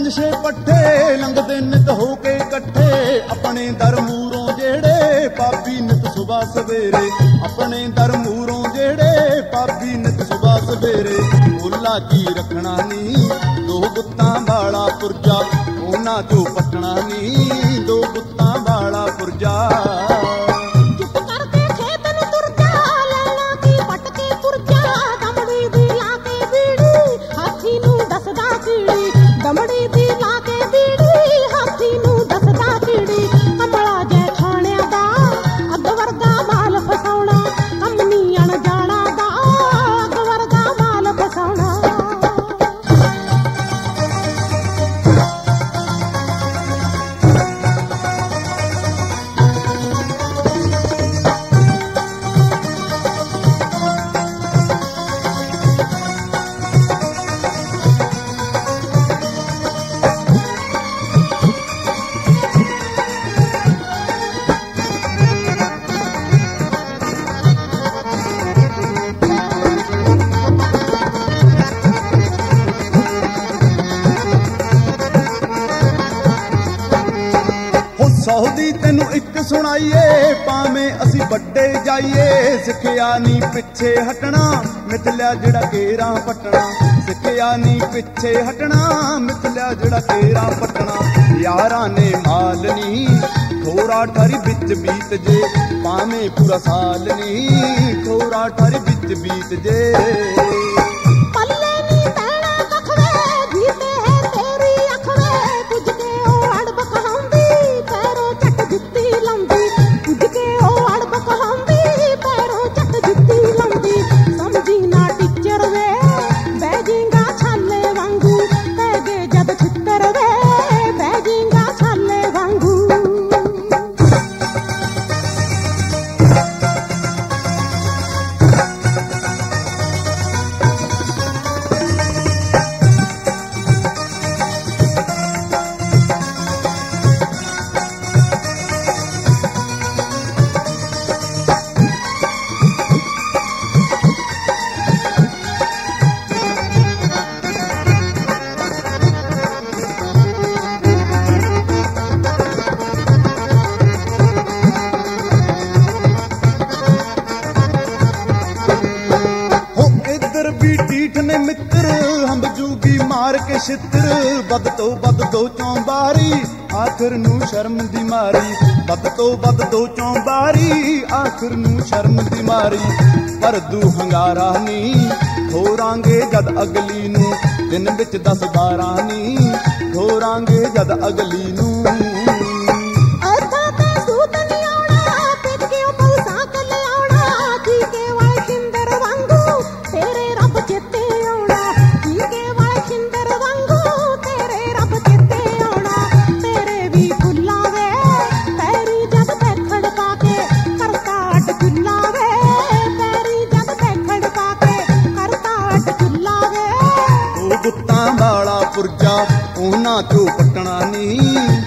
6 ਪੱਠੇ ਲੰਘਦੇ ਨਿਤ ਹੋ ਕੇ ਇਕੱਠੇ, ਆਪਣੇ ਦਰ ਮੂਹਰੋਂ ਜਿਹੜੇ ਪਾਪੀ ਨਿਤ ਸੁਬਾ ਸਵੇਰੇ, ਆਪਣੇ ਦਰ ਮੂਹਰੋਂ ਜਿਹੜੇ ਪਾਪੀ ਨਿਤ ਸੁਬਾ ਸਵੇਰੇ। ਮੁੱਲਾ ਕੀ ਰੱਖਣਾ ਨੀ ਦੋ ਗੁੱਤਾਂ ਵਾਲਾ ਪੁਰਜਾ, ਉਹਨਾਂ ਚੋਂ ਪੱਟਣਾ ਨੀ ਦੋ ਗੁੱਤਾਂ ਵਾਲਾ ਪੁਰਜਾ। ਦਮੜੀ ਦੀ ਲਾ ਕੇ ਬੀੜੀ ਹਾਥੀ ਨੂੰ ਦੱਸਦਾ ਕੀੜੀ, ਕਮਲਾ ਜੈ ਖਾਣਿਆਂ ਦਾ ਅੱਗ ਵਰਗਾ ਮਾਲ ਫਸਾਉਣਾ, ਕੰਮ ਨੀ ਅਣਜਾਣਾ ਦਾ ਅੱਗ ਵਰਗਾ ਮਾਲ ਫਸਾਉਣਾ। ਸੌ ਦੀ ਤੈਨੂੰ ਇੱਕ ਸੁਣਾਈਏ, ਭਾਵੇਂ ਅਸੀਂ ਵੱਡੇ ਜਾਈਏ। ਸਿੱਖਿਆ ਨੀ ਪਿੱਛੇ ਹਟਣਾ, ਮਿਥ ਲਿਆ ਜਿਹੜਾ ਕੇਰਾਂ ਪੱਟਣਾ। ਸਿੱਖਿਆ ਨੀ ਪਿੱਛੇ ਹਟਣਾ, ਮਿਥ ਲਿਆ ਜਿਹੜਾ ਕੇਰਾਂ ਪੱਟਣਾ। ਯਾਰਾਂ ਨੇ ਮਾਲ ਨੀ ਥੋੜਾ ਠਰ ਵਿੱਚ ਬੀਤ ਜੇ, ਭਾਵੇਂ ਪੂਰਾ ਸਾਲ ਨੀ ਥੋੜਾ ਠਰ ਵਿੱਚ ਬੀਤ ਜੇ। ਮਿੱਤਰ ਹੰਬ ਜੂਗੀ ਮਾਰ ਕੇ ਛਿੱਤਰ, ਵੱਧ ਤੋਂ ਵੱਧ ਦੋ ਚੌਂਬਾਰੀ ਆਖਰ ਨੂੰ ਸ਼ਰਮ ਦੀ ਮਾਰੀ। ਵੱਧ ਤੋਂ ਵੱਧ ਦੋ ਚੌਂਬਾਰੀ ਆਖਰ ਨੂੰ ਸ਼ਰਮ ਦੀ ਮਾਰੀ। ਪਰ ਦੂ ਹੰਗਾਰਾ ਨੀ ਠੋਰਾਂਗੇ ਜਦ ਅਗਲੀ ਨੂੰ, ਦਿਨ ਵਿੱਚ 10-12 ਨੀ ਠੋਰਾਂਗੇ ਜਦ ਅਗਲੀ ਨੂੰ। ਗੁੱਤਾਂ ਵਾਲਾ ਪੁਰਜਾ ਉਹਨਾਂ ਚੋਂ ਪੱਟਣਾ ਨੀ